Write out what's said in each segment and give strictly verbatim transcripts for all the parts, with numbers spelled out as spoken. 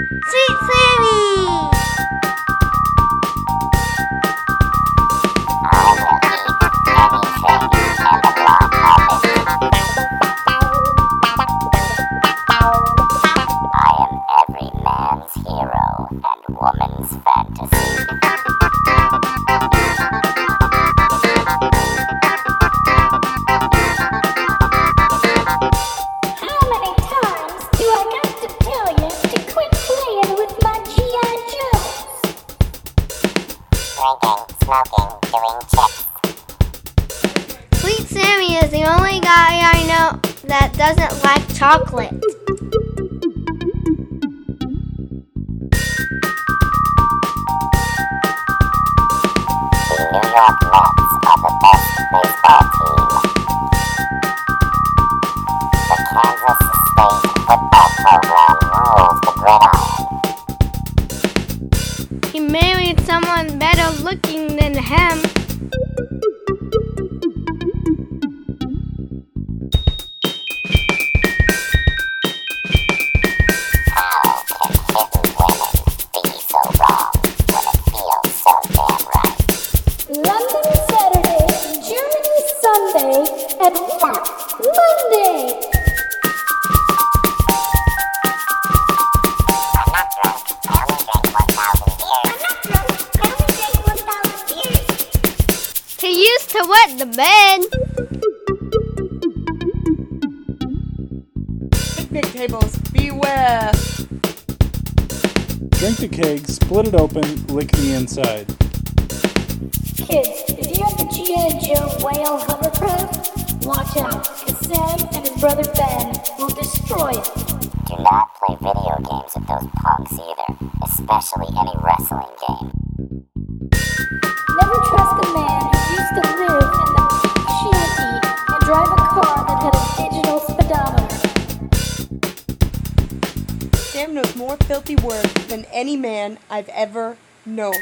Sweet Sammy! Hero and woman's fantasy. How many times do I got to tell you to quit playing with my G I. Joes? Drinking, smoking, doing chips. Sweet Sammy is the only guy I know that doesn't like chocolate. New York Mets are the best baseball team. The Kansas State football program rules the gridiron. He married someone better looking than him. How can hidden women be so wrong when it feels so damn right? London Saturday, Germany Sunday, and what? Monday! I'm not drunk. I only drank one thousand beers. I'm not drunk. I only drank one thousand beers. He used to wet the bed. Picnic tables, beware! Drink the keg, split it open, lick the inside. Kids, if you have the G I. Joe whale hovercraft, watch out, because Sam and his brother Ben will destroy it. Do not play video games with those punks either, especially any wrestling game. Never trust a man who used to live in the shanty and drive a car that had a digital speedometer. Sam knows more filthy words than any man I've ever known.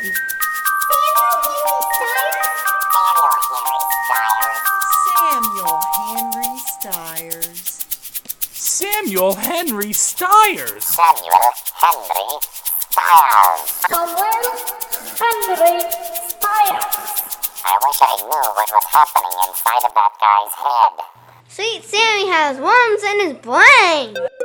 Samuel Henry Stiers. Samuel Henry Stiers! Samuel Henry Stiers. Samuel Henry Stiers. I wish I knew what was happening inside of that guy's head. Sweet Sammy has worms in his brain.